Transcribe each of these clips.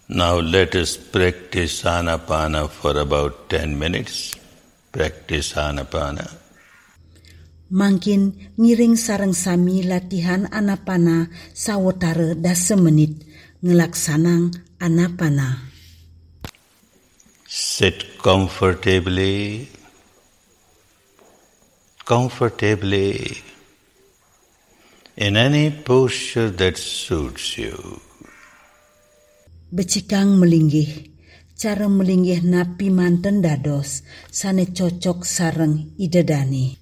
Now let us practice Anapana for about 10 minutes. Practice Anapana. Mangkin ngiring sareng sami latihan Anapana sawetara 10 menit ngelaksanang Anapana. Sit comfortably in any posture that suits you. Becikang melinggih. Cara melinggih napi manten dados sane cocok sareng idedani.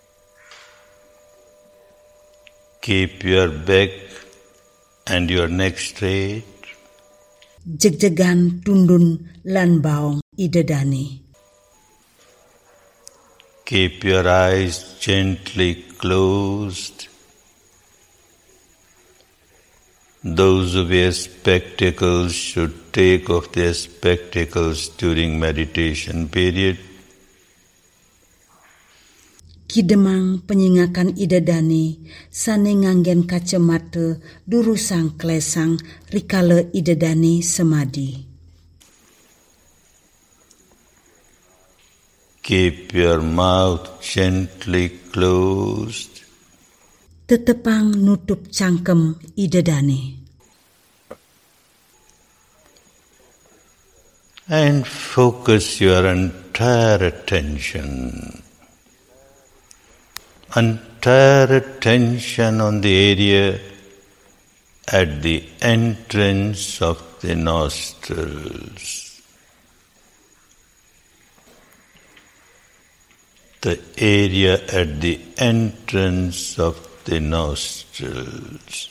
Keep your back and your neck straight. Jegjegan tundun lan baong idedani. Keep your eyes gently closed. Those who wear spectacles should take off their spectacles during meditation period. Kidemang penyingakan idedani sane nganggen kacamata durusang klesang rikala idedani semadi. Keep your mouth gently closed. Tetepang nutup cangkem idedani. And focus your entire attention on the area at the entrance of the nostrils. The area at the entrance of the nostrils.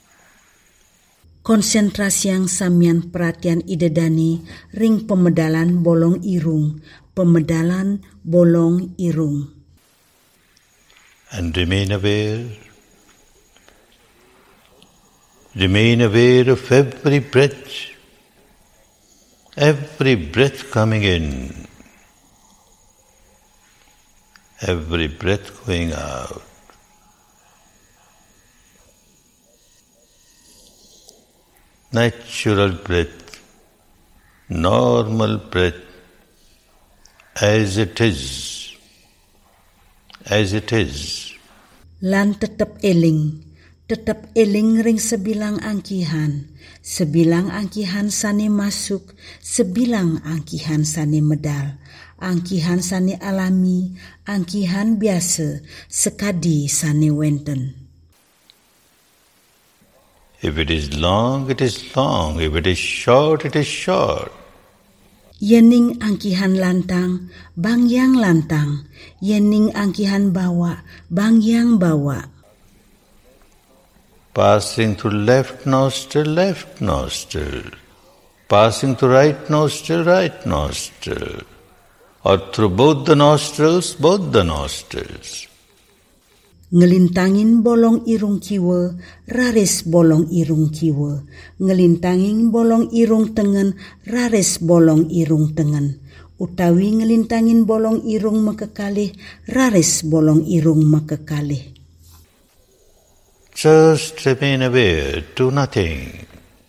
Konsentrasi yang samian perhatian idedani ring pemedalan bolong irung. And remain aware. Remain aware of every breath coming in, every breath going out. Natural breath, normal breath, as it is. Lan tetap eling ring sebilang angkihan sane masuk, sebilang angkihan sane medal, angkihan sane alami, angkihan biasa, sekadi sane wenten. If it is long, it is long. If it is short, it is short. Yening angkihan lantang, bang yang lantang. Yening angkihan bawa, bang yang bawa. Passing through left nostril. Passing through right nostril. Or through both the nostrils. Ngelintangin bolong irung kiwa, raris bolong irung kiwa. Ngelintangin bolong irung tengen, raris bolong irung tengen. Utawi ngelintangin bolong irung mekekalih, raris bolong irung mekekalih. Just remain aware, do nothing.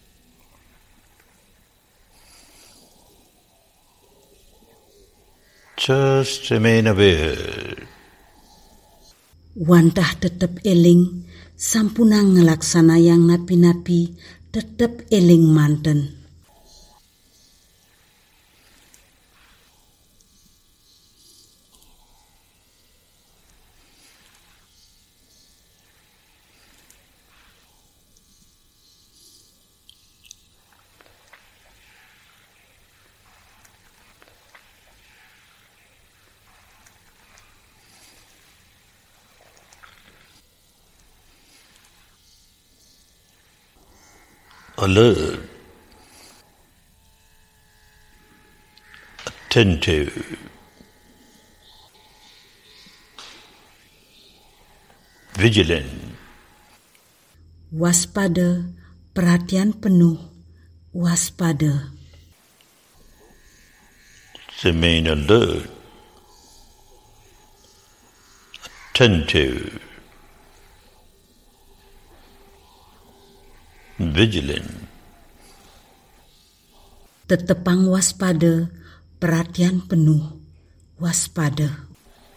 Just remain aware. Wantah tetap eling, sampunang ngelaksana yang napi-napi, tetap eling manten. Alert, attentive, vigilant. Waspada, perhatian penuh, waspada. Remain alert, attentive, vigilant. Tetepang waspada, perhatian penuh, waspada.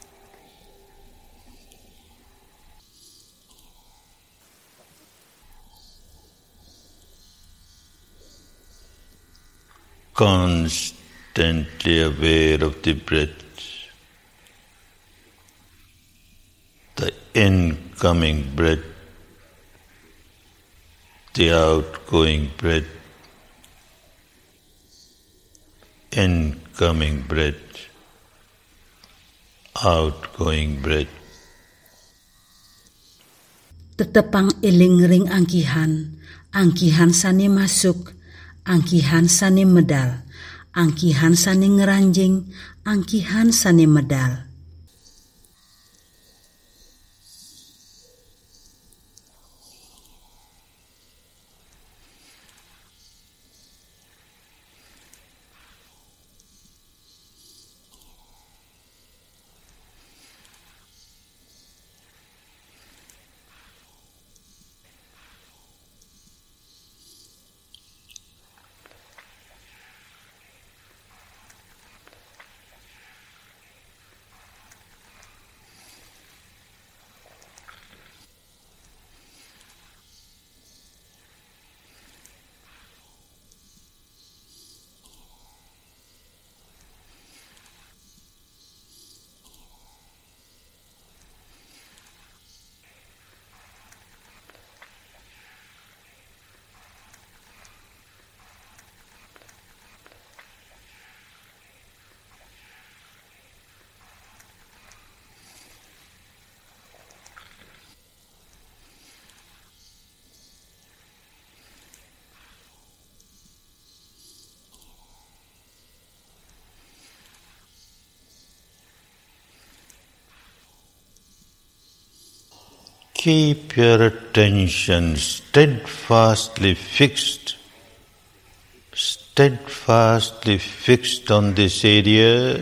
Constantly aware of the breath, the incoming breath, the outgoing breath, incoming breath, outgoing breath. Tetepang eling ring angkihan, angkihan sane masuk, angkihan sane medal, angkihan sane ngeranjing, angkihan sane medal. Keep your attention steadfastly fixed on this area,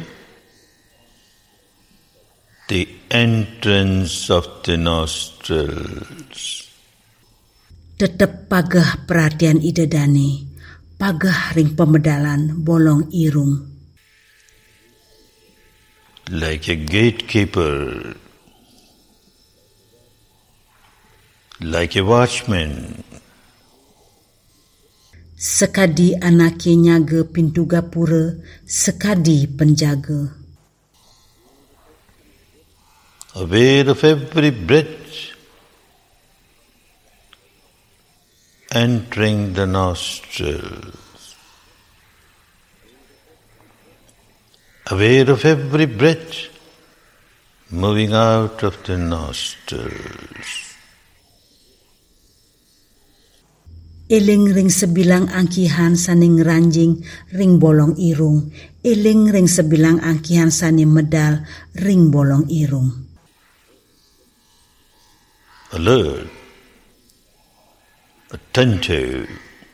the entrance of the nostrils. Tetep pagah perhatian idedane, pagah ring pemedalan bolong irung. Like a gatekeeper, like a watchman. Sekadi anake nyaga pintu gapura, sekadi penjaga. Aware of every breath entering the nostrils. Aware of every breath moving out of the nostrils. Eling ring sebilang angkihan saning ranjing ring bolong irung. Eling ring sebilang angkihan saning medal ring bolong irung. Alert, attentive,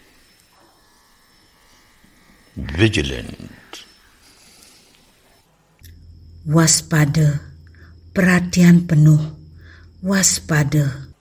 vigilant. Waspada, perhatian penuh, waspada.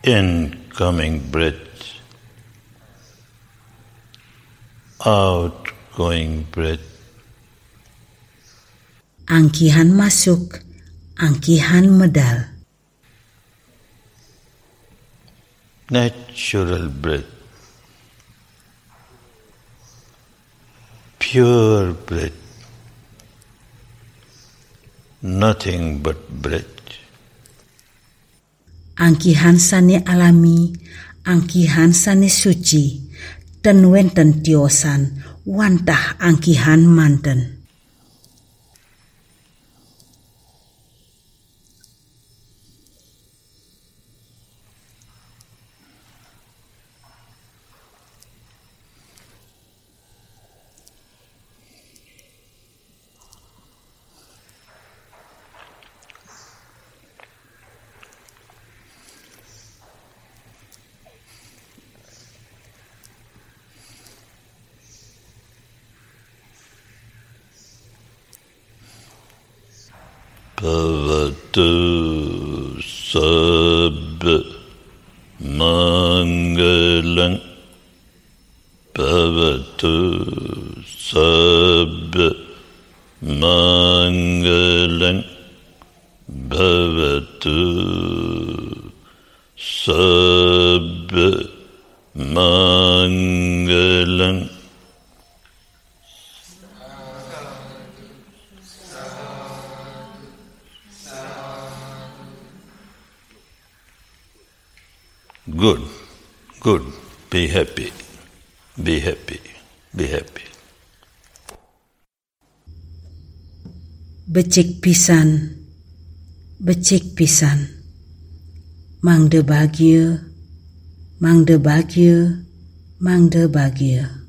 incoming breath, outgoing breath. Angkihan masuk, angkihan medal. Natural breath, pure breath, nothing but breath. Angkihan sane alami, angkihan sane suci, ten wenten tiosan, wantah angkihan manten. Bhavatu sabba mangalang, bhavatu sabba mangalang, bhavatu sabba mangalang. Good, good. Be happy, be happy, be happy. Becik pisan, becik pisan. Mangde bahagia, mangde bahagia, mangde bahagia.